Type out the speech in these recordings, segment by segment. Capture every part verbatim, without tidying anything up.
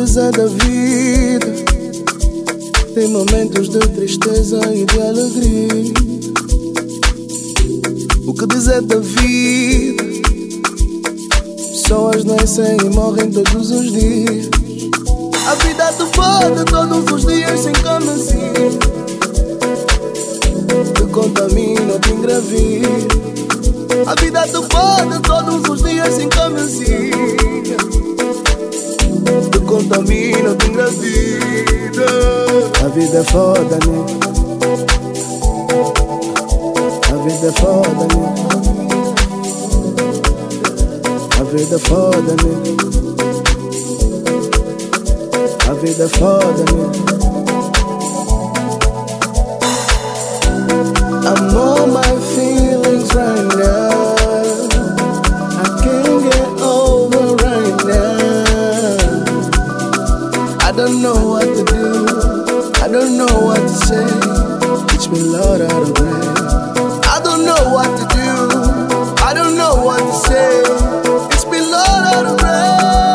dizer da vida? Tem momentos de tristeza e de alegria. O que dizer da vida? Pessoas nascem e morrem todos os dias. A vida te fode todos os dias sem camisinha. Te contamina, te engravida. A vida te fode todos os dias sem camisinha. Te contamina, te engravida. A vida é foda, né? A vida é foda, né? A vida é foda, né? A vida é foda, né? I'm on my feelings right now. I can't get over right now. I don't know what to do. I don't know what to say. Teach me, Lord, how to pray. I don't know what to do. I don't know what to say. Teach me, Lord, how to pray.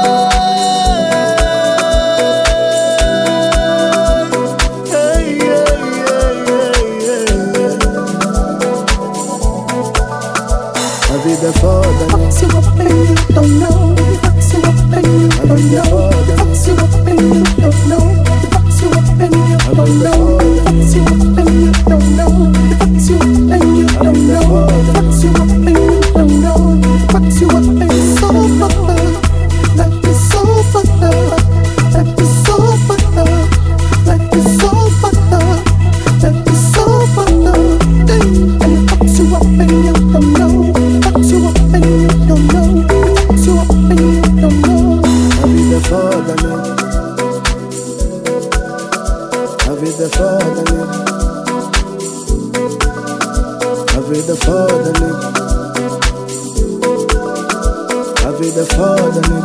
A vida é foda, né? Fucks you up and you don't know. Fucks you up and you don't know. Fucks you up and you don't know. Fucks you up and you don't know. Fucks you up and you don't know. Fucks you up and you don't know. Fucks you up and you don't know. Fucks you up and so fucked up. Life is so fucked up. Life is so fucked up. Life is so fucked up. Life is so fucked up. And it fucks you up and you don't know. Fucks you up and you don't know. Fucks you up and you don't know. A vida é foda, né? A vida é foda, né? A vida é foda, né? A vida é foda, né?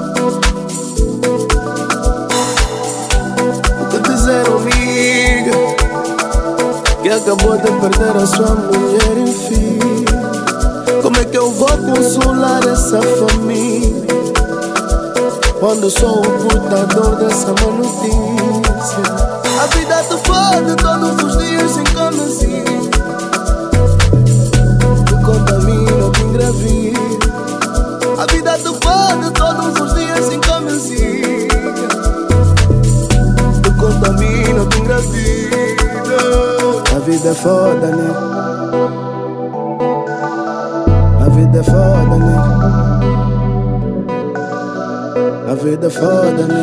O que dizer, amiga, que acabou de perder a sua mulher e filho? Como é que eu vou consolar essa família quando eu sou o portador dessa má notícia? A vida te fode todos os dias sem camisinha. Te contamina, te engravida. A vida te fode todos os dias sem camisinha. Te contamina, te engravida. A vida é foda, né? A vida é foda, né? A vida é foda, né?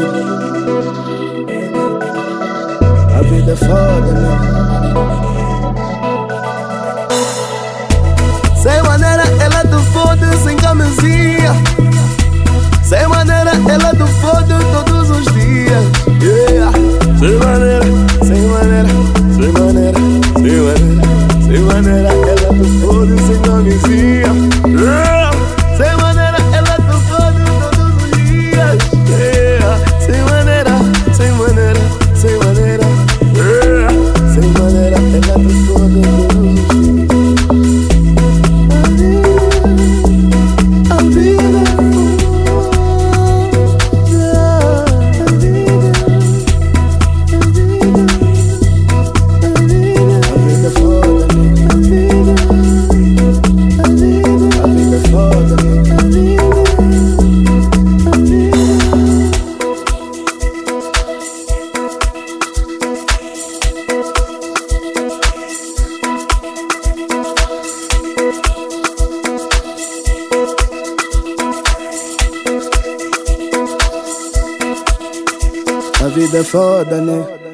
A vida é foda, né? Sem maneira ela te fode sem camisinha. Sem maneira ela te fode todos os dias. Yeah. Sem maneira, sem maneira, sem maneira, sem maneira, sem maneira ela te fode sem camisinha. Yeah. Sem maneira ela te fode todos os dias. Yeah. Sem maneira, sem maneira, sem maneira. Yeah. Sem maneira ela te fode todos os dias. A vida, a vida, a vida é foda, né? A vida é foda, né? A vida é foda, né?